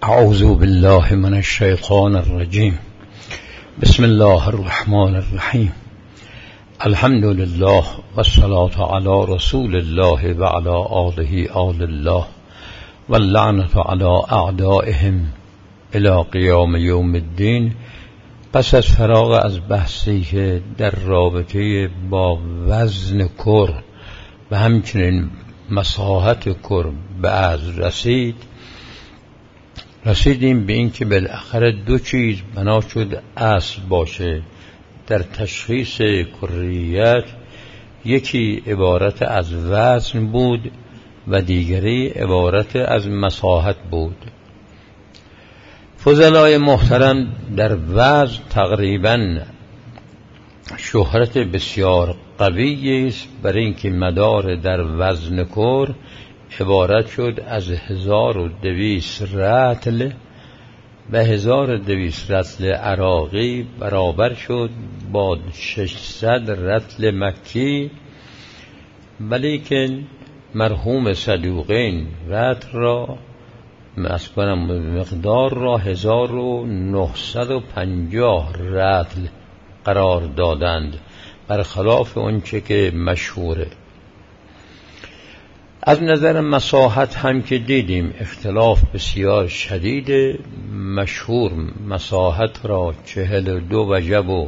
اعوذ بالله من الشیطان الرجیم. بسم الله الرحمن الرحیم. الحمد لله والصلاة علی رسول الله و علی آله آل الله واللعنة علی اعدائهم الی قیام یوم الدین. پس از فراغ از بحثی که در رابطه با وزن کر و همچنین مساحت کر بعض رسیدیم به این که بالاخره دو چیز بنا شد اصل باشه در تشخیص کریت. یکی عبارت از وزن بود و دیگری عبارت از مساحت بود. فضلای محترم، در وزن تقریبا شهرت بسیار قوی است برای اینکه مدار در وزن کر عبارت شد از 1200 رطل و 1200 رطل عراقی برابر شد با 600 رطل مکی، ولیکن مرحوم صدوقین رطل را مقدار را 1950 رطل قرار دادند، برخلاف اونچه که مشهوره. از نظر مساحت هم که دیدیم اختلاف بسیار شدید. مشهور مساحت را 42 وجب و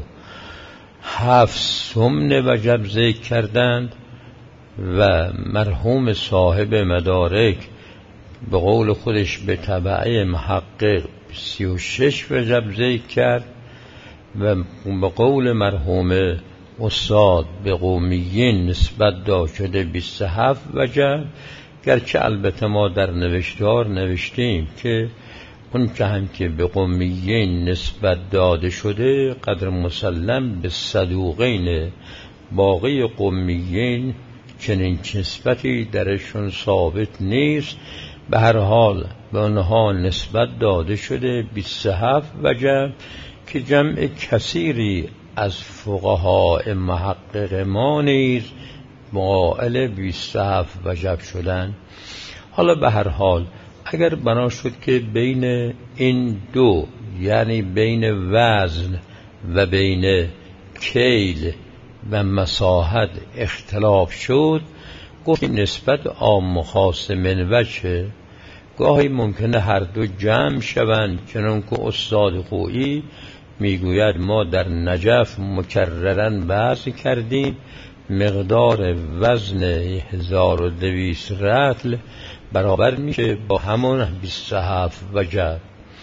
7 سمن وجب ذکر کردند و مرحوم صاحب مدارک به قول خودش به تبعه محقق 36 وجب ذکر کرد و به قول مرحوم استاد به قومیین نسبت داده شده 27 وجب، گرچه البته ما در نوشتار نوشتیم که اون که هم که به قومیین نسبت داده شده قدر مسلم به صدوقین. باقی قومیین چنین نسبتی درشون ثابت نیست. به هر حال به آنها نسبت داده شده 27 وجب که جمع کثیری از فقهای محقق ما نیز مقابل 27 وجب شدن. حالا به هر حال اگر بنا شد که بین این دو، یعنی بین وزن و بین کیل و مساحت اختلاف شد، گفت نسبت عام و خاص من وجه. گاهی ممکنه هر دو جمع شوند، چنانکه استاد خویی میگوید ما در نجف مکررن بحث کردیم مقدار وزن 1200 رطل برابر میشه با همون 27 وجب،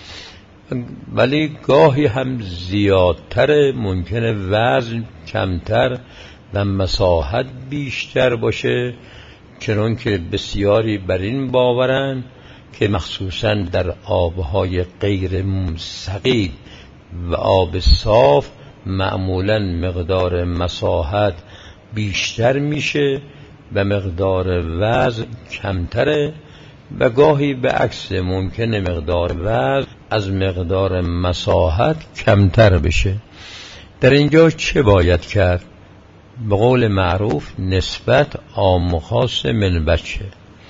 ولی گاهی هم زیادتر، ممکنه وزن کمتر و مساحت بیشتر باشه، چنانکه بسیاری بر این باورن که مخصوصا در آبهای غیر مستقیم و آب صاف معمولا مقدار مساحت بیشتر میشه و مقدار وزن کمتره و گاهی به عکس ممکنه مقدار وزن از مقدار مساحت کمتر بشه. در اینجا چه باید کرد؟ به قول معروف نسبت عام و خاص من بچه.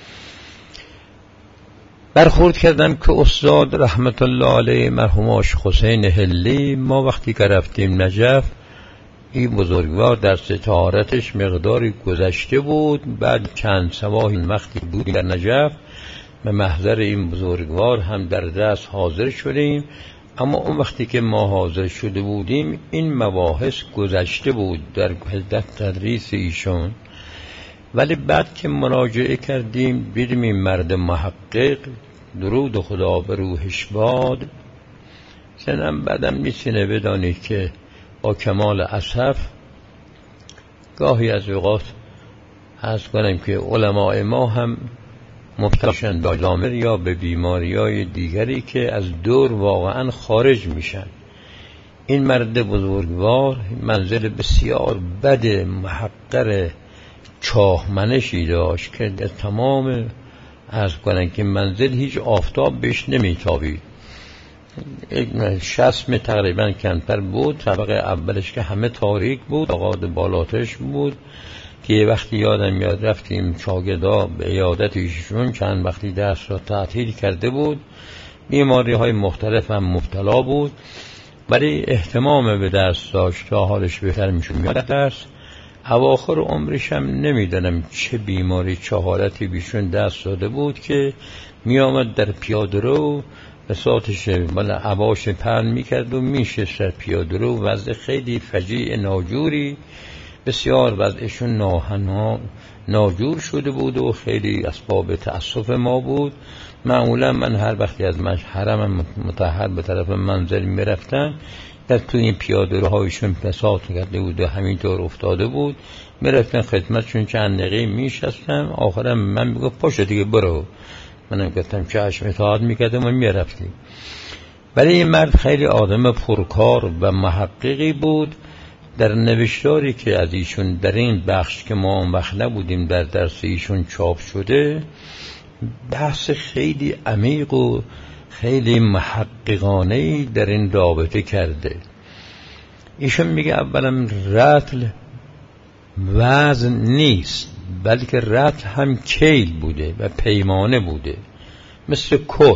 برخورد کردم که استاد رحمت الله علیه مرحوم آشق حسین هلی، ما وقتی که رفتیم نجف این بزرگوار در طهارتش مقداری گذشته بود، بعد چند صباح وقتی بود در نجف به محضر این بزرگوار هم در دست حاضر شدیم، اما اون وقتی که ما حاضر شده بودیم این مباحث گذشته بود در تدریس ایشون، ولی بعد که مراجعه کردیم دیدیم این مرد محقق درود خدا به روحش باد. سنم بعدم میتونه بدانید که با کمال اسف گاهی از اوقات عرض کنم که علماء ما هم مبتلا شدن به آزامر یا به بیماریای دیگری که از دور واقعا خارج میشن. این مرد بزرگوار منزل بسیار بد محقر چاهمنشی داشت که در تمام عرض کنن که منزل هیچ آفتاب بهش نمیتابید. شسم تقریبا کمتر بود، طبقه اولش که همه تاریک بود، آقاد بالاتش بود که یه وقتی یادم میاد رفتیم شاگردا به عیادت ایشون، چند وقتی درس را تعطیل کرده بود، بیماری های مختلف هم مبتلا بود، ولی اهتمام به دست داشت تا حالش بهتر میشد میاد درس. اواخر عمرش هم نمیدونم چه بیماری چه حالتی بیشون دست داده بود که میامد در پیاده رو بساطش بالا عباش پهن میکرد و میشست در پیاده رو. وضع خیلی فجیع ناجوری، بسیار وضعشون ناجور شده بود و خیلی اسباب تأسف ما بود. معمولا من هر وقتی از حرم مطهر به طرف منزل میرفتم، در تو این پیاده روهایشون بساط کرده بود و همینطور افتاده بود، میرفتن خدمتشون چند دقیقه میشستم، آخرم من میگفت پاشو دیگه برو، منم گفتم چشم اطاعت میکردم و میرفتیم. ولی این مرد خیلی آدم پرکار و محققی بود. در نوشتاری که از ایشون در این بخش که ما اون وقت نبودیم در درس ایشون چاپ شده، بحث خیلی عمیق و خیلی محققانه‌ای در این رابطه کرده. ایشون میگه اولا رطل وزن نیست، بلکه رطل هم کیل بوده و پیمانه بوده، مثل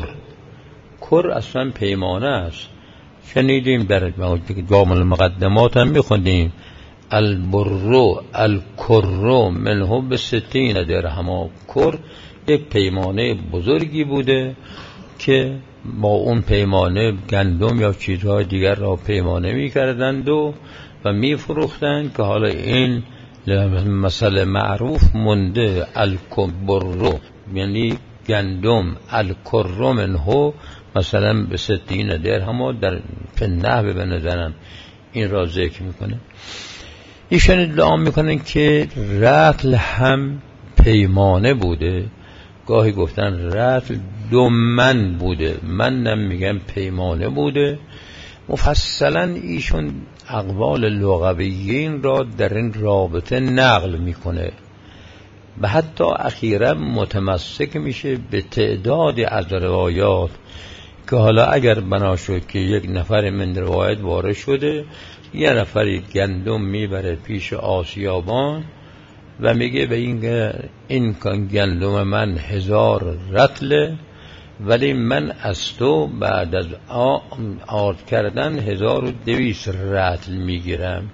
کر اصلا پیمانه است. شنیدیم در جامع المقدمات هم میخوندیم البرو الکرو منه ب60 درهم. کر یک پیمانه بزرگی بوده که با اون پیمانه گندم یا چیزهای دیگر را پیمانه میکردند و میفروختند، که حالا این مسئله معروف مونده. الکبرو یعنی گندم، الکرو منه مثلا ب60 درهم، در نحوه به نظرم این را ذکر میکنه. ایشان ادعا میکنن که رطل هم پیمانه بوده، گاهی گفتن رطل 2 من بوده، من نمیگم پیمانه بوده. مفصلا ایشون اقوال لغویین را در این رابطه نقل میکنه و حتی اخیرا متمسک میشه به تعدادی از روایات که حالا اگر بنا شد که یک نفر من روایت وارد شده، یه نفری گندم میبره پیش آسیابان و میگه به این گندم من 1000 رطله، ولی من از تو بعد از آرد کردن 1200 رطل میگیرم.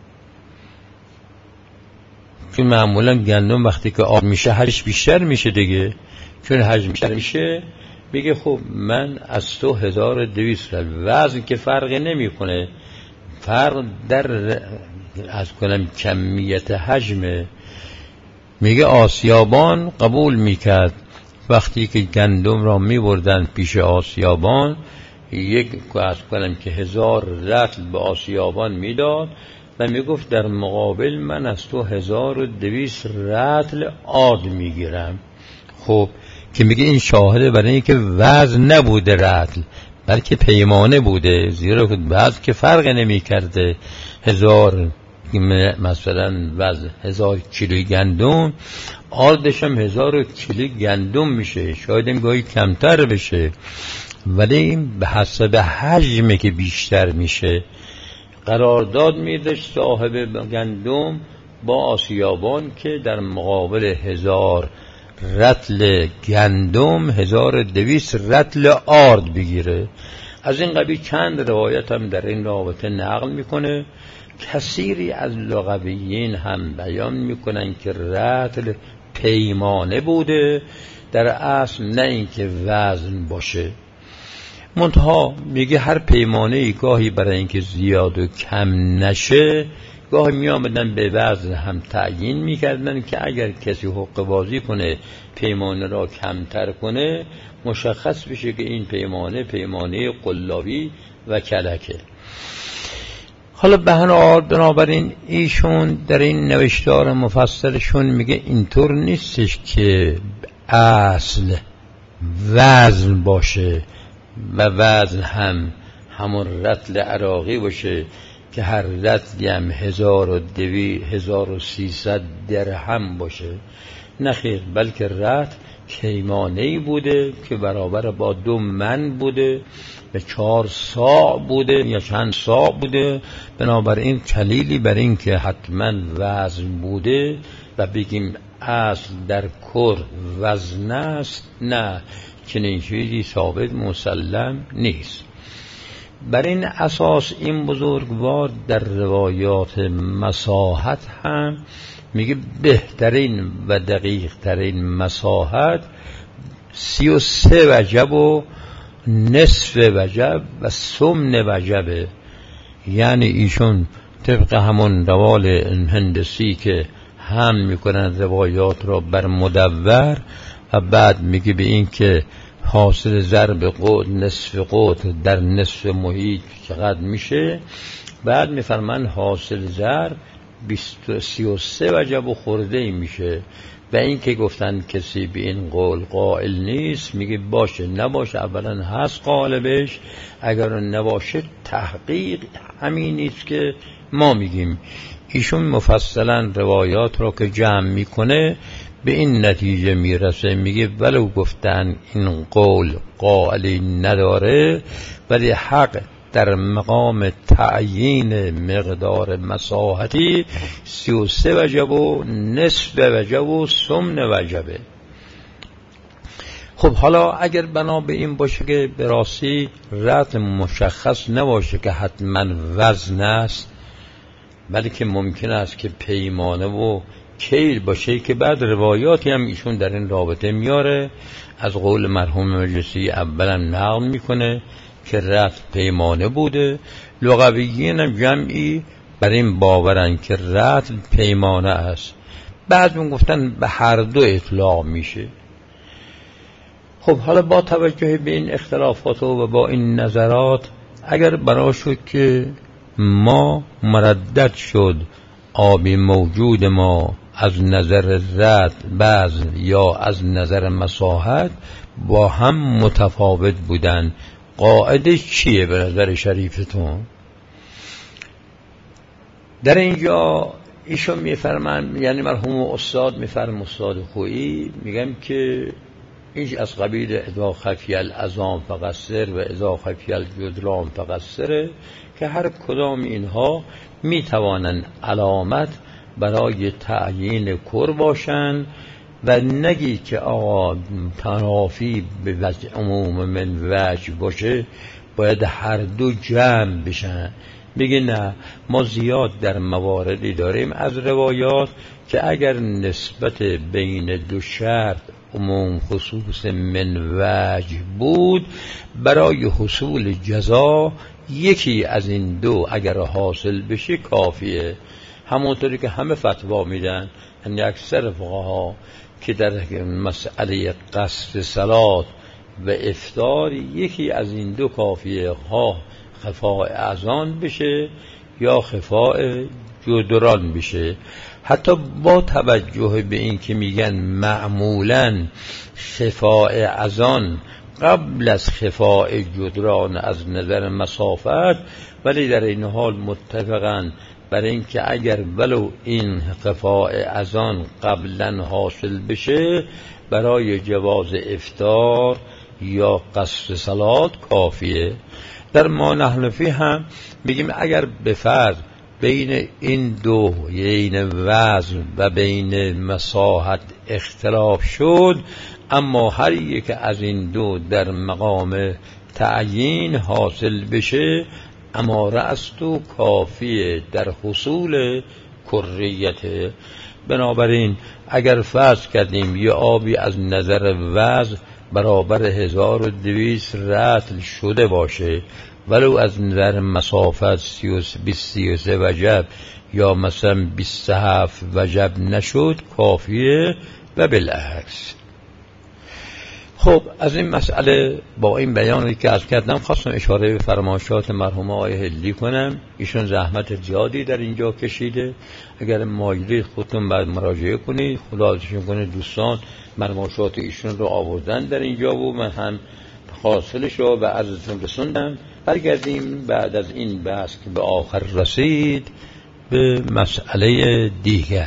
چون معمولا گندم وقتی که آرد میشه حجمش بیشتر میشه دیگه، چون حجم بیشتر میشه میگه خب من از تو 1200 رطل. وزن که فرقی نمیکنه، فرق در از کنم کمیت حجمه. میگه آسیابان قبول میکرد وقتی که گندم را میبردن پیش آسیابان، یک از کنم که 1000 رطل به آسیابان میداد و میگفت در مقابل من از تو 1200 رطل آرد میگیرم. خب که میگه این شاهده برای اینکه وزن نبوده رطل، بلکه پیمانه بوده، زیرا وزن که فرق نمیکرده. 1000 مثلا وزن 1000 کیلو گندم، آردش هم 1000 کیلو گندم میشه، شاید این گاهی کمتر بشه، ولی این به حسب حجمی که بیشتر میشه. قرارداد میداشت صاحب گندم با آسیابان که در مقابل 1000 رطل گندم 1200 رطل آرد بگیره. از این قبیل چند روایت هم در این رابطه نقل میکنه. کثیری از لغویین هم بیان میکنن که رطل پیمانه بوده، در اصل نه اینکه وزن باشه. منتها میگه هر پیمانه ای گاهی برای اینکه زیاد و کم نشه، گاهی می آمدن به وزن هم تعیین میکردن که اگر کسی حقه بازی کنه پیمانه را کمتر کنه، مشخص بشه که این پیمانه قلابی و کلکه. حالا بنابراین ایشون در این نوشتار مفصلشون میگه اینطور نیستش که اصل وزن باشه و وزن هم همون رطل عراقی باشه که هر رطلی هم 1300 درهم باشه. نخیر، بلکه رطل کیمانه‌ای بوده که برابر با 2 من بوده به 4 صاع بوده یا چند صاع بوده. بنابراین کلیلی بر این که حتما وزن بوده و بگیم اصل در کر وزن است، نه، چنین چیزی ثابت مسلم نیست. بر این اساس این بزرگوار در روایات مساحت هم میگه بهترین و دقیق ترین مساحت 33 وجب و نصف وجب و ثمن وجبه. یعنی ایشون طبق همون روال هندسی که هم میکنن روایات را بر مدور و بعد میگه به این که حاصل ضرب قوت نصف قوت در نصف محیط چقدر میشه، بعد میفرمان حاصل ضرب 33 وجب و خورده ای میشه. و این که گفتن کسی به این قول قائل نیست، میگه باشه نباشه، اولا هست قالبش، اگر نباشه تحقیق همین نیست که ما میگیم. ایشون مفصلا روایات رو که جمع میکنه به این نتیجه میرسه، میگه ولو گفتن این قول قائلی نداره، ولی حق در مقام تعیین مقدار مساحتی 33 وجب و نصف وجب و ثمن وجبه. خب حالا اگر بنا به این باشه که به راستی رد مشخص نباشه که حتما وزن است، بلکه ممکن است که پیمانه و کیل باشه، که بعد روایاتی هم ایشون در این رابطه میاره. از قول مرحوم مجلسی اولا نقل میکنه که رد پیمانه بوده، لغویین هم جمعی بر این باورن که رد پیمانه است، بعد من گفتن به هر دو اطلاق میشه. خب حالا با توجه به این اختلافات و با این نظرات، اگر بنا شد که ما مردد شد آبی موجود ما از نظر رد بعض یا از نظر مساحت با هم متفاوت بودن، قاعده چیه به نظر شریفتون؟ در اینجا ایشون میفرمان، یعنی مرحوم استاد میفرم، استاد خویی، میگم که این از قبیل اذا خفی العظام فقصر و اذا خفی الجدران فقصره، که هر کدام اینها میتوانند علامت برای تعیین کر باشند و نگی که آقا تنافی به وجه عموم من وجه باشه باید هر دو جمع بشن. بگه نه، ما زیاد در مواردی داریم از روایات که اگر نسبت بین دو شرط عموم خصوص من وجه بود، برای حصول جزا یکی از این دو اگر حاصل بشه کافیه. همونطوری که همه فتوا میدن، یعنی اکثر فقها که در مسئله قصد صلات و افطار یکی از این دو کافیه، ها خفاء اذان بشه یا خفاء جدران بشه. حتی با توجه به این که میگن معمولاً خفاء اذان قبل از خفاء جدران از نظر مسافت، ولی در این حال متفقاً برای اینکه اگر ولو این خفاء اذان قبلا حاصل بشه برای جواز افطار یا قصد صلات کافیه. در ما نحنفی هم میگیم اگر به فرض بین این دو، یعنی وزن و بین مساحت اختلاف شد، اما هر یک از این دو در مقام تعیین حاصل بشه، اماره است و کافیه در حصول کریت. بنابراین اگر فرض کردیم یه آبی از نظر وزن برابر 1200 رطل شده باشه، ولو از نظر مسافت 23 وجب یا مثلا 27 وجب نشد کافیه و بالعکس. خب از این مسئله با این بیانی که عرض کردم خواستم اشاره به فرمایشات مرحوم آقای هلی کنم. ایشون زحمت زیادی در اینجا کشیده، اگر مایلید خودتون بعد مراجعه کنید. خداحافظشون کنه دوستان، فرمایشات ایشون رو آوردن در اینجا و من هم حاصلش رو به عرضتون رسوندم. برگردیم بعد از این بحث که به آخر رسید به مسئله دیگر.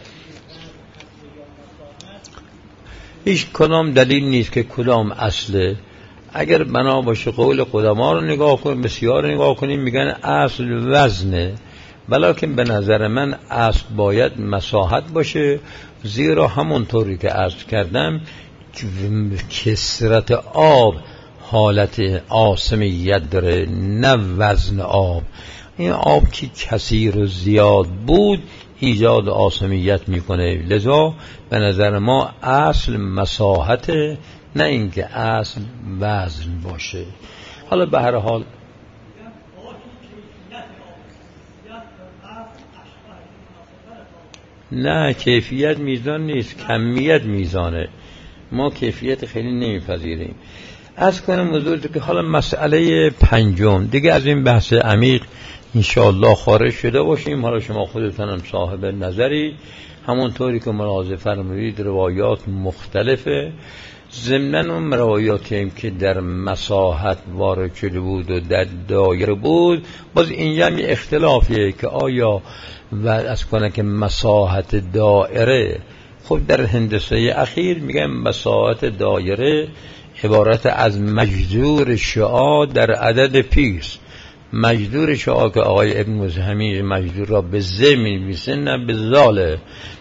هیچ کدام دلیل نیست که کدام اصله. اگر بنا باشه قول قدما رو نگاه کنیم، بسیار نگاه کنیم، میگن اصل وزنه، ولیکن به نظر من اصل باید مساحت باشه، زیرا همونطوری که عرض کردم کثرت آب حالت آسمیت داره، نه وزن آب. این آب که کثیر و زیاد بود ایجاد آسمیت میکنه. لذا به نظر ما اصل مساحت، نه اینکه اصل وزن باشه. حالا به هر حال نه، کیفیت میزان نیست، کمیت میزانه. ما کیفیت خیلی نمیپذیریم. از کنم حضورت که حالا مسئله پنجم دیگه از این بحث عمیق انشاءالله خارج شده باشیم. حالا شما خودتونم صاحب نظری، همونطوری که ملاحظه فرمودید روایات مختلفه. ضمن اون روایاتی که در مساحت وارد شده بود و در دایره بود، باز اینجا هم اختلافیه که آیا و از کنه که مساحت دایره، خب در هندسه اخیر میگن مساحت دایره عبارت از مجذور شعاع در عدد پیست. مجذور شعاع که آقای ابن مزهمی مجذور را به ز می‌نویسه، نه به زاله.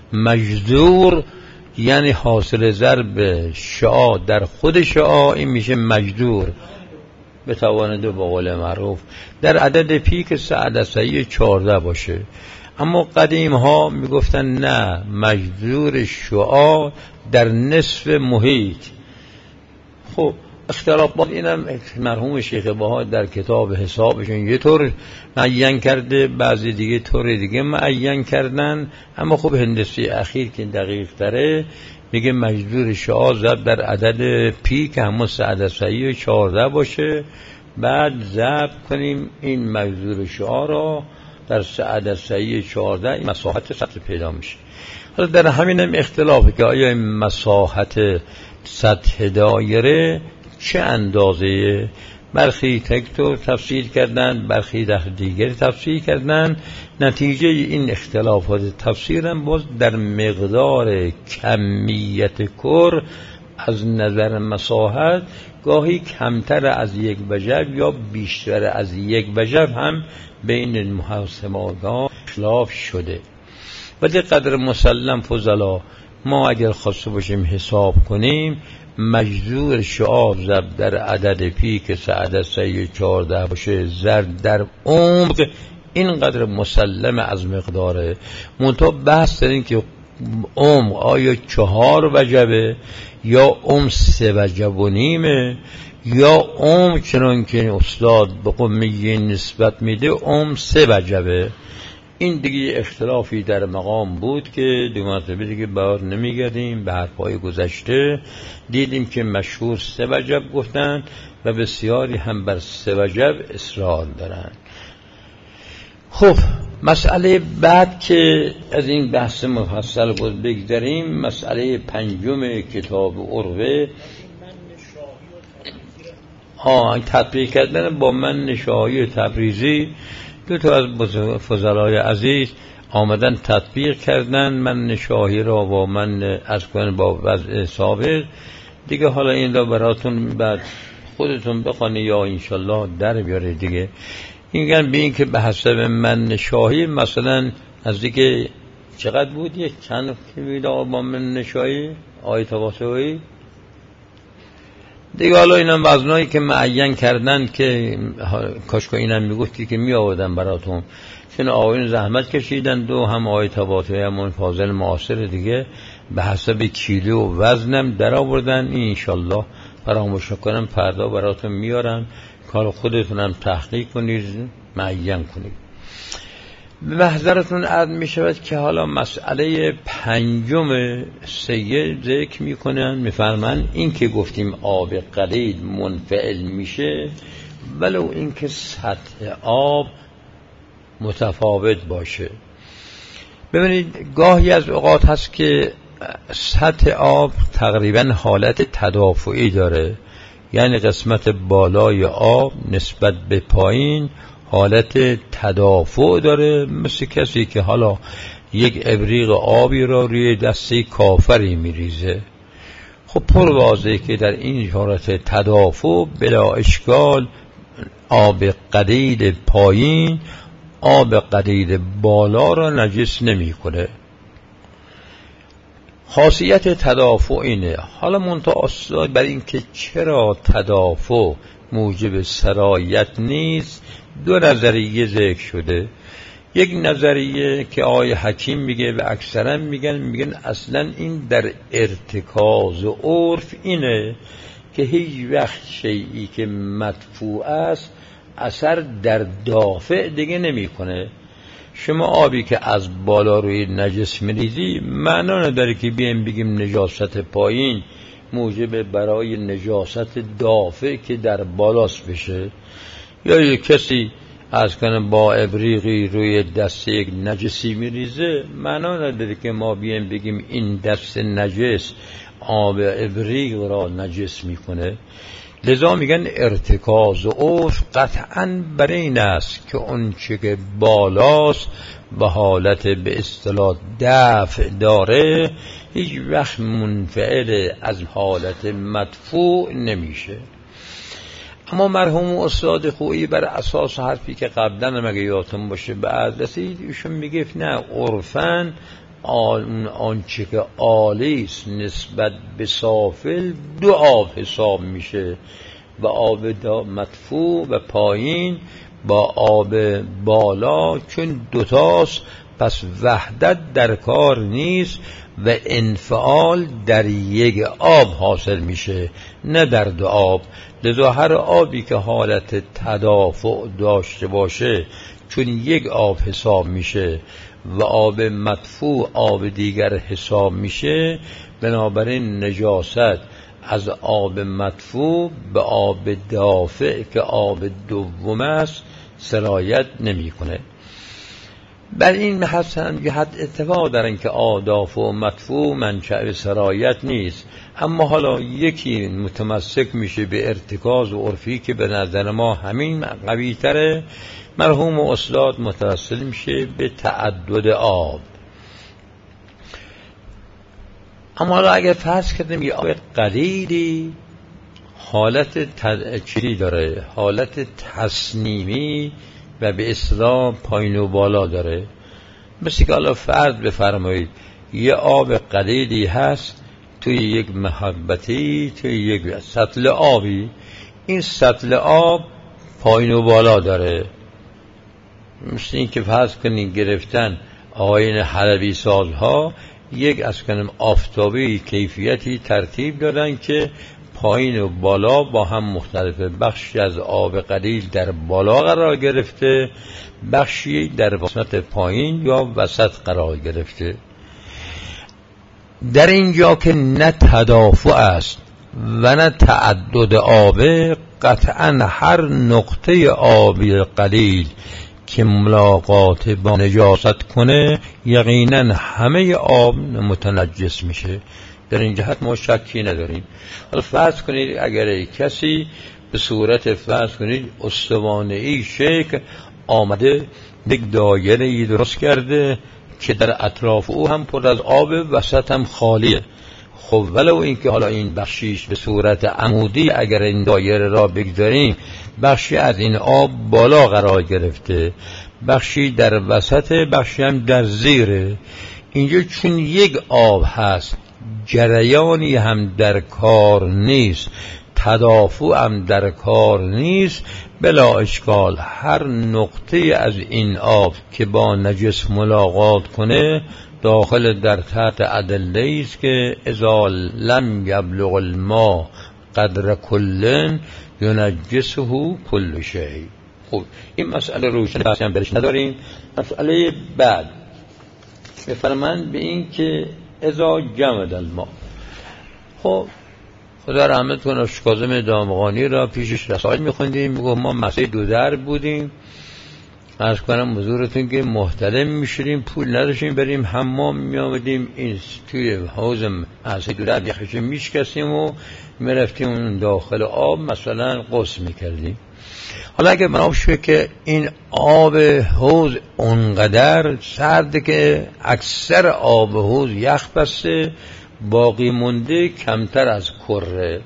مجذور یعنی حاصل ضرب شعاع در خود شعاع، این میشه مجذور به توان دو، با قول معروف در عدد پی که 314 باشه. اما قدیم ها میگفتن نه، مجذور شعاع در نصف محیط. خب اختلافات اینم مرحوم شیخ بها در کتاب حسابشون یه طور معین کرده، بعضی دیگه طور دیگه معین کردن. اما خب هندسه اخیر که دقیق تره میگه مجذور شعاع ضرب در عدد پی که همون 314 باشه، بعد ضرب کنیم این مجذور شعاع را در 314، این مساحت سطح پیدا میشه. حالا در همین هم اختلافه که آیا این مساحت سطح دایره چه اندازه؟ برخی تکتور تفسیر کردن، برخی در دیگر تفسیر کردن. نتیجه این اختلافات تفسیرم باز در مقدار کمیت کر از نظر مساحت گاهی کمتر از یک وجب یا بیشتر از یک وجب هم بین محاسبات اختلاف شده. و در قدر مسلم فضلا ما اگر خواسته باشیم حساب کنیم، مجذور شعاع ضرب در عدد پی که 314 باشه ضرب در عمق، اینقدر مسلم از مقداره. منتها بحث داریم که عمق آیا 4 وجبه یا عمق 3 وجب و نیمه، یا عمق چنان که استاد به قمیه نسبت میده عمق 3 وجبه. این دیگه اختلافی در مقام بود که دو مرتبه دیگه بار نمیگردیم. به حرفای گذشته دیدیم که مشهور 3 وجب گفتن و بسیاری هم بر 3 وجب اصرار دارن. خب مسئله بعد که از این بحث مفصل بود بگذاریم، مسئله پنجم کتاب عروه، تطبیق کردن با من شاهی تبریزی. دو تا از فضلای عزیز آمدن تطبیق کردن من شاهی را با من از کنن با وضع سابق دیگه. حالا این را براتون بعد خودتون بخوانی یا انشالله در بیاره دیگه. میگن به این که به حسب من شاهی مثلا از دیگه چقدر بود، یک چند که با من شاهی آیت واسوی دیگه. حالا اینم وزنایی که معین کردن که کاشکا اینم میگفتی که می آوردن براتون، چون آقایون زحمت کشیدن، دو هم آقای طباطبایی همون فاضل معاصر دیگه به حسب کیلو و وزنم در آوردن. این انشالله فراموش کنم فردا براتون میارم، کار خودتونم تحقیق کنید معین کنید. به محضرتون عرض می شود که حالا مسئله پنجم سید ذکر می کنن، می فرمن این که گفتیم آب قلیل منفعل میشه ولو این که سطح آب متفاوت باشه. ببینید گاهی از اوقات هست که سطح آب تقریبا حالت تدافعی داره، یعنی قسمت بالای آب نسبت به پایین حالت تدافع داره، مثل کسی که حالا یک ابریق آبی را روی دسته کافری میریزه. خب پر واضحه که در این حالت تدافع بلا اشکال آب قلیل پایین آب قلیل بالا را نجس نمی کنه. خاصیت تدافع اینه. حالا منتها استاد بر این که چرا تدافع موجب سرایت نیست دو نظریه ذکر شده. یک نظریه که آقای حکیم میگه و اکثرا میگن اصلا این در ارتکاز و عرف اینه که هیچ وقت شیئی که مدفوع است اثر در دافع دیگه نمیکنه. شما آبی که از بالا روی نجس میریزی معنا نداره که بیایم بگیم نجاست پایین موجب برای نجاست دافع که در بالاست بشه، یا یک کسی از کنه با ابریقی روی دست یک نجسی میریزه معنا نداره که ما بیایم بگیم این دست نجس آب ابریق را نجس میکنه. لذا میگن ارتکاز و عرف قطعاً بر این است که اون چه که بالاست به حالت به اصطلاح دفع داره هیچ وقت منفعل از حالت مدفوع نمیشه. اما مرحوم استاد خویی بر اساس حرفی که قبلا مگه یادتون باشه بعد رسید ایشون میگه نه عرفاً آنچه که عالی است نسبت به سافل دو آب حساب میشه، و آب مدفوع و پایین با آب بالا، چون دوتاست پس وحدت در کار نیست و انفعال در یک آب حاصل میشه نه در دو آب. لذا هر آبی که حالت تدافع داشته باشه چون یک آب حساب میشه و آب مدفوع آب دیگر حساب میشه، بنابراین نجاست از آب مدفوع به آب دافع که آب دوم است سرایت نمیکنه. بر این حسن یه حد اتفاق دارن که دافع و مدفوع منشأ سرایت نیست، اما حالا یکی متمسک میشه به ارتکاز و عرفی که به نظر ما همین قوی تره. مرحوم استاد متوسل میشه به تعدد آب. اما حالا اگر فرض کردیم یه آب قلیلی حالت چیزی داره، حالت تصنیمی و به اصطلاح پایین و بالا داره، مثل که حالا فرض بفرمایید یه آب قلیلی هست توی یک محبتی، توی یک سطل آبی، این سطل آب پایین و بالا داره. مثل این که فرض کنید گرفتن آیین حلبی سازها یک از کنم آفتابی کیفیتی ترتیب دادن که پایین و بالا با هم مختلفه. بخشی از آب قلیل در بالا قرار گرفته، بخشی در قسمت پایین یا وسط قرار گرفته. در اینجا که نه تدافع است و نه تعدد آب، قطعا هر نقطه آبی قلیل که ملاقات با نجاست کنه یقینا همه آب متنجس میشه. در این جهت ما شکی نداریم. حالا فرض کنید اگر کسی به صورت فرض کنید استوانه‌ای شکل آمده یک دایره‌ای درست کرده که در اطراف او هم پر از آب، وسط هم خالیه. خب ولو اینکه حالا این بخشیش به صورت عمودی اگر این دایره را بگذاریم بخشی از این آب بالا قرار گرفته، بخشی در وسط، بخشی هم در زیره. اینجا چون یک آب هست جریانی هم در کار نیست، تدافع هم در کار نیست، بلا اشکال هر نقطه از این آب که با نجس ملاقات کنه داخل در تحت ادله است که اذا لم یبلغ الماء قدر کل ینجسه کل شیء. خب این مسئله روشن بحثی هم درش نداریم. مسئله بعد بفرمایند به این که اذا جمد الماء. خب خدا رحمت کنه کاظم دامغانی را پیشش رسائل میخوندیم، میگو ما مسئله دو در بودیم، عرض کنم حضورتون که محتلم میشدیم، پول نداشتیم بریم حمام، میامدیم این توی حوض مسئله دو در یخش میشکستیم و میرفتیم داخل آب مثلا غسل میکردیم. حالا اگه بنا بشه که این آب حوض اونقدر سرده که اکثر آب حوض یخ بسته، باقی مونده کمتر از کره،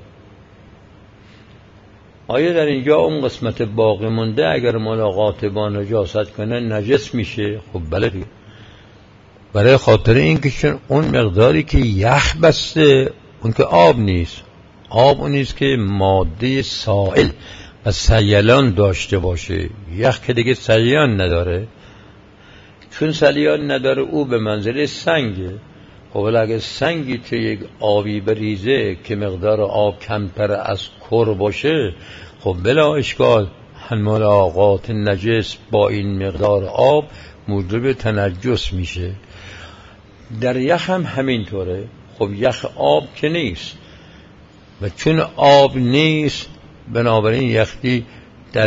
آیا در اینجا اون قسمت باقی مونده اگر ملاقات با نجاست کنه نجس میشه؟ خب بله دیگه. برای خاطر اینکه چون اون مقداری که یخ بسته اون که آب نیست، آب اون نیست که ماده سائل و سیلان داشته باشه. یخ که دیگه سیلان نداره، چون سیلان نداره او به منزله سنگه. خب اگه سنگی تو یک آبی بریزه که مقدار آب کمتر از کر باشه، خب بلا اشکال ملاقات نجس با این مقدار آب موجب تنجس میشه. در یخ هم همینطوره. خب یخ آب که نیست و چون آب نیست بنابراین یخی در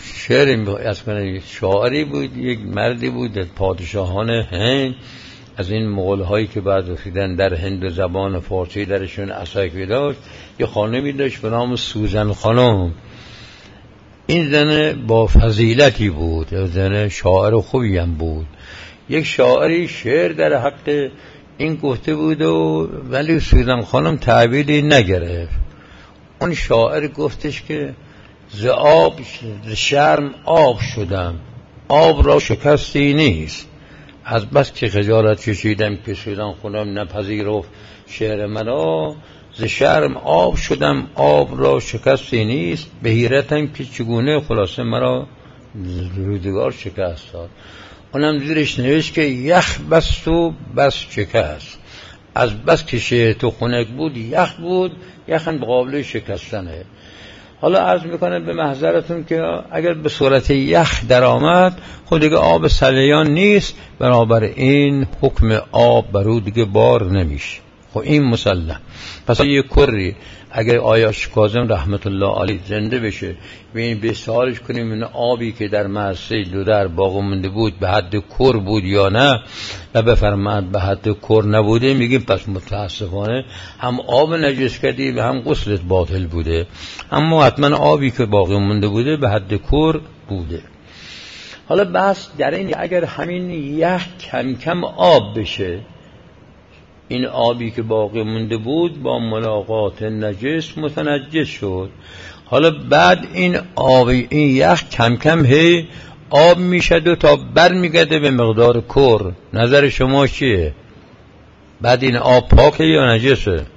شاعری بود، یک مردی بود در پادشاهان هند، از این مغول هایی که بعد رسیدن در هند و زبان فارسی درشون اساکی داشت، یه خانمی داشت به نام سوزن خانم. این زن با فضیلتی بود، زن شاعر خوبی هم بود. یک شاعری شعر در حق این گفته بود و ولی سوزن خانم تعبیری نگرفت. اون شاعر گفتش که ز آب شرم آب شدم، آب را شکستی نیست. از بس که خجالت کشیدم که سوزن خانم نپذیرفت شعر مرا، ز شرم آب شدم، آب را شکستی نیست. به حیرتم که چگونه خلاصه مرا روزگار شکست داد. اونم زیرش نوشت که یخ بست و بس شکست. از بس که شعر تو خنک بود یخ بود، یخن به قابل شکستنه. حالا عرض میکنم به محضرتون که اگر به صورت یخ در آمد خود دیگه آب سلیان نیست، بنابراین حکم آب برو دیگه بار نمیشه. خب این مسلم. پس یه کری اگر آیاش کاظم رحمت الله علیه زنده بشه ببین به سوالش کنیم این آبی که در مرسه دودر باقی مونده بود به حد کر بود یا نه و بفرماد به حد کر نبوده، میگیم پس متاسفانه هم آب نجس کردی و هم غسلت باطل بوده. اما حتما آبی که باقی مونده بوده به حد کر بوده. حالا بس در این اگر همین یخ کم کم آب بشه، این آبی که باقی مونده بود با ملاقات نجس متنجس شد. حالا بعد این آب این یخ کم کم هی آب میشد و تا بر میگرده به مقدار کر. نظر شما چیه؟ بعد این آب پاکه یا نجسه؟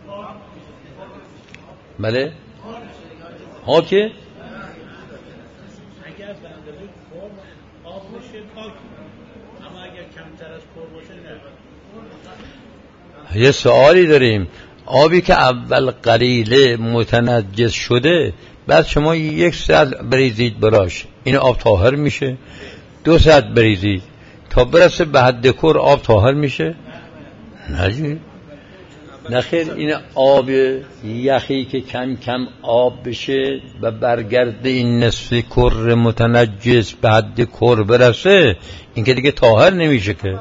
بله؟ پاکه؟ یه سوالی داریم. آبی که اول قلیله متنجس شده بعد شما 1 ساعت بریزید براش، این آب طاهر میشه؟ 2 ساعت بریزید تا برسه به حد کر آب طاهر میشه؟ نه خیر. این آب یخی که کم کم آب بشه و برگرده این نصف کر متنجس به حد کر برسه، این که دیگه طاهر نمیشه. که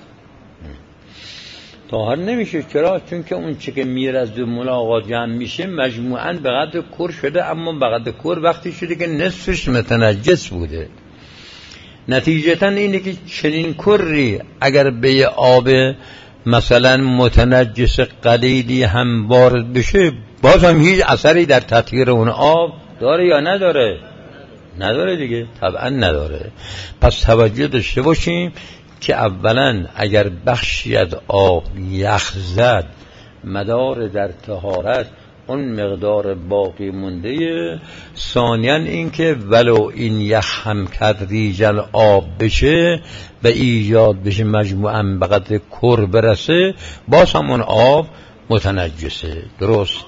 طاهر نمیشه. چرا؟ چون که اون چه که میره از دو ملاقات جمع میشه مجموعاً به قدر کر شده، اما به قدر کر وقتی شده که نصفش متنجس بوده. نتیجتاً اینه که چنین کری اگر به آب مثلا متنجس قلیلی هم وارد بشه باز هم هیچ اثری در تطهیر اون آب داره یا نداره؟ نداره دیگه، طبعا نداره. پس توجه داشته باشیم که اولا اگر بخشی از آب یخ زد مدار در طهارت اون مقدار باقی مونده. ثانیاً این که ولو این یخ هم تدریجاً آب بشه و ایجاد بشه مجموعاً به قدر کر برسه باز همون آب متنجسه. درست؟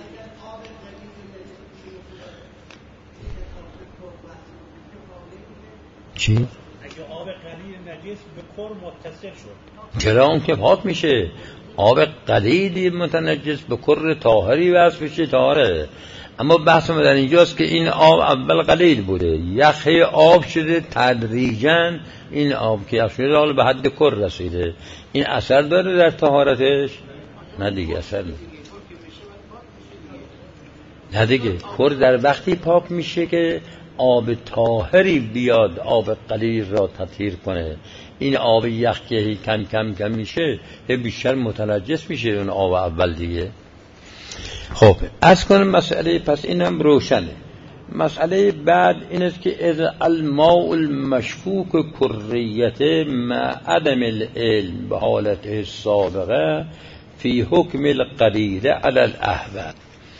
چی؟ اگه آب قلیل نجس به کر متصل شد چرا اون که پاک میشه؟ آب قلیلی متنجس به کر طاهری وصف میشه، طاهره. اما بحث ما در اینجاست که این آب اول قلیل بوده، یخه آب شده تدریجاً این آب که یخ شده حالا به حد کر رسیده، این اثر داره در طهارتش؟ نه دیگه، اثر نه دیگه. کر در وقتی پاک میشه که آب طاهری بیاد آب قلیل را تطهیر کنه. این آب یخ که کم کم کم میشه بیشتر متنجس میشه اون آب اول دیگه. خب از کنم مسئله پس اینم روشنه. مسئله بعد این است که از الماء المشکوک کریت مع عدم العلم به حالت سابقه فی حکم القدیر علی الاحوال.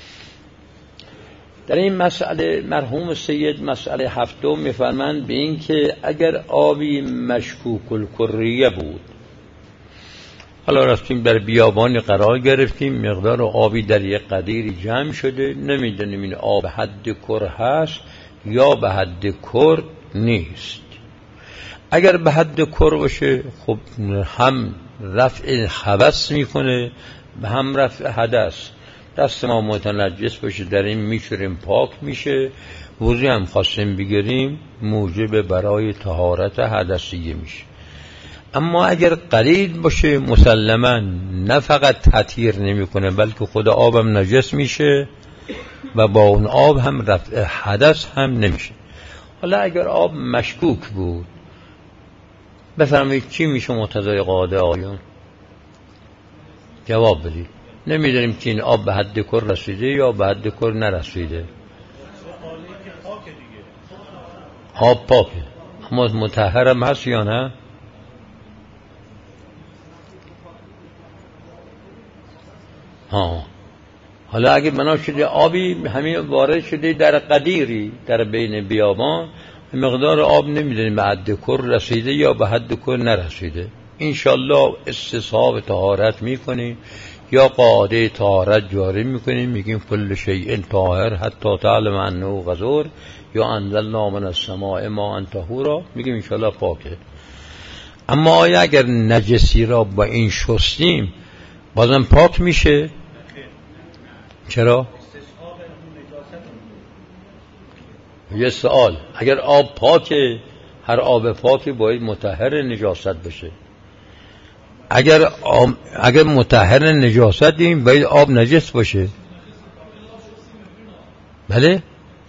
در این مسئله مرحوم سید مسئله هفتم میفرمند به این که اگر آبی مشکوک الکریه بود، حالا رفتیم در بیابانی قرار گرفتیم، مقدار آبی در یک قدیری جمع شده، نمیدونیم این آب حد کر هست یا به حد کر نیست. اگر به حد کر باشه خب هم رفع خبث میکنه به هم رفع حدث. دست ما متنجس باشه در این میشوریم پاک میشه، وضو هم خواستیم بگیریم موجب برای طهارت حدثیه میشه. اما اگر قلیل باشه مسلما نه فقط تطهیر نمیکنه بلکه خود آبم نجس میشه و با اون آب هم رفع حدث هم نمیشه. حالا اگر آب مشکوک بود بفرمایید چی میشه مقتضای قاعده آیون؟ جواب بدید. نمیدونیم که این آب به حد کر رسیده یا به حد کر نرسیده. آب پاکه اما مطهرم هست یا نه؟ حالا اگه بنا شده آبی همین وارد شده در قدیری در بین بیابان، مقدار آب نمیدونیم به حد کر رسیده یا به حد کر نرسیده، انشالله استصحاب طهارت میکنیم یا قاعده طهارت جاری میکنیم، میگیم کل شیء طاهر حتی تعلم انه غزور یا انزلنا من السماء ماء طهورا، میگیم انشالله پاکه. اما آیا اگر نجسی را با این شستیم بازم پاک میشه؟ چرا؟ یه سوال، اگر آب پاکه هر آب پاکی باید مطهر نجاست بشه. اگر مطهر نجاست دیم باید آب نجس باشه. بله؟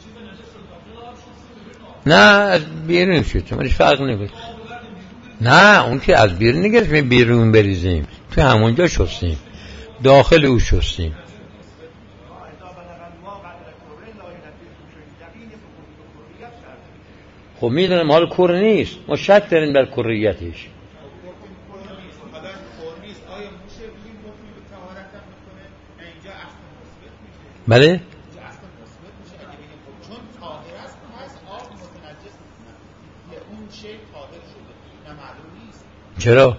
نه از بیرون شد منش فرق نمیکنه. نه اون که از بیرون نگرفتیم بیرون بریزیم، تو همونجا شستیم، داخل او شستیم. خب میدونم حال کر نیست، ما شک داریم بر کریتش. بله؟ چرا؟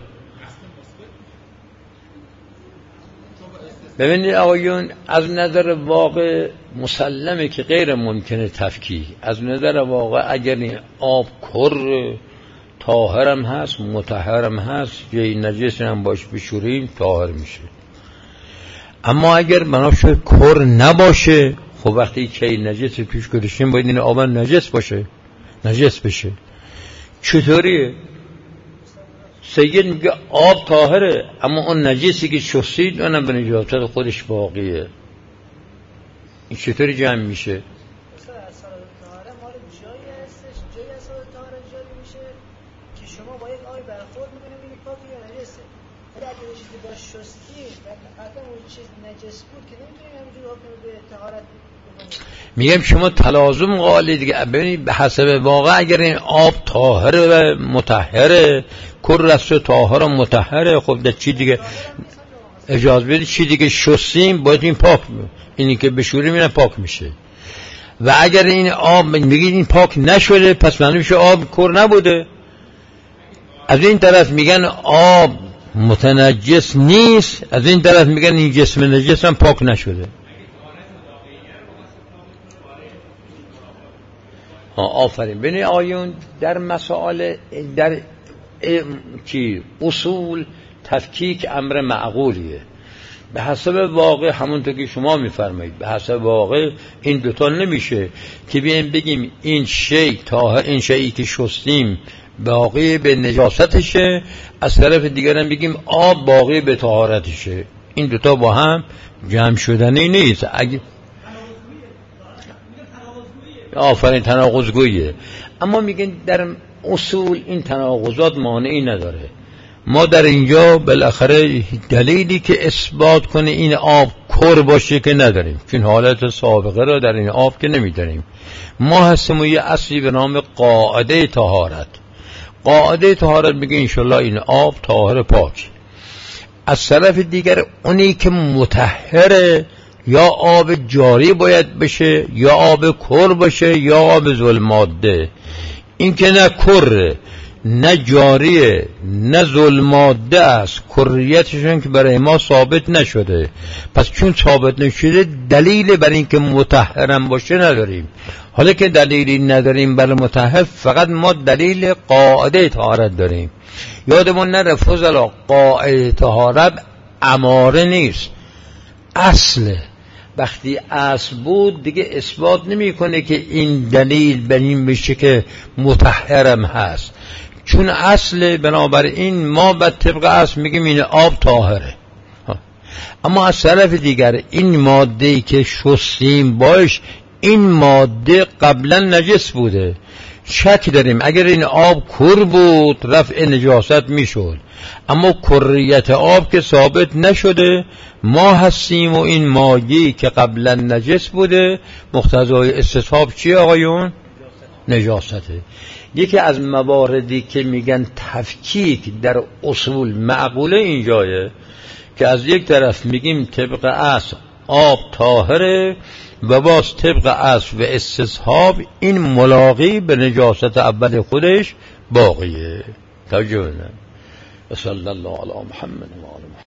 ببینید آقایون، از نظر واقع مسلمه که غیر ممکنه تفکیک. از نظر واقع اگر این آب کر طاهرم هست مطهرم هست جای نجس هم باش بشوریم طاهر میشه. اما اگر بنابراین کر نباشه خب وقتی که نجس پیش گذاشتیم باید این آب نجس باشه، نجس بشه. چطوریه؟ سید میگه آب طاهره اما اون نجسی که شستید اونم به نجاست خودش باقیه. این چطوری جمع میشه؟ میگم شما تلازم قائل دیگه. ببینید به حسب واقع اگر این آب طاهره و مطهره، کر است طاهر و مطهره، خب در چی دیگه اجازه بدید چی دیگه شستیم باید این پاک، اینی که بشوریم این پاک میشه. و اگر این آب میگید این پاک نشده پس معنی میشه آب کر نبوده. از این طرف میگن آب متنجس نیست، از این طرف میگن این جسم نجس هم پاک نشده. آفرین. ببینید آیون در مسائل در اصول تفکیک امر معقولیه. به حسب واقع همونطور که شما میفرمایید به حسب واقع این دوتا نمیشه که بیایم بگیم این شی طاهر، این شیئی که شستیم باقی به نجاستشه، از طرف دیگر هم بگیم آب باقی به طهارتشه. این دوتا با هم جمع شدنی نیست. آفرین تناقض‌گویه. اما میگن در اصول این تناقضات مانعی نداره. ما در اینجا بالاخره دلیلی که اثبات کنه این آب کر باشه که نداریم، چون حالت سابقه را در این آب که نمیداریم. ما هستیم یه اصلی به نام قاعده طهارت. قاعده طهارت میگه انشالله این آب طاهر پاک. از طرف دیگر اونی که مطهره یا آب جاری باید بشه یا آب کر باشه یا آب ظلماده. این که نه کره نه جاریه نه ظلماده است، کریتشون که برای ما ثابت نشده. پس چون ثابت نشده دلیل بر این که مطهرم باشه نداریم. حالا که دلیلی نداریم برای مطهر، فقط ما دلیل قاعده طهارت داریم. یادمون نره فضلا، قاعده طهارت اماره نیست، اصله. وقتی اصل بود دیگه اثبات نمی کنه که این دلیل بر این بشه که مطهرم هست، چون اصل. بنابراین ما به طبق اصل میگیم این آب طاهره. اما از طرف دیگر این ماده‌ای که شستیم باش، این ماده قبلا نجس بوده. شک داریم اگر این آب کر بود رفع نجاست میشد، اما کریت آب که ثابت نشده، ما هستیم و این مایه‌ای که قبلا نجس بوده مقتضای استصحاب چی آقایون؟ نجاسته. یکی از مواردی که میگن تفکیک در اصول معقوله اینجایه که از یک طرف میگیم طبق اصل آب طاهره و باز طبق اصل و استصحاب این ملاقی به نجاست اول خودش باقیه. توجه کنید. صلی الله علی محمد و آله محمد.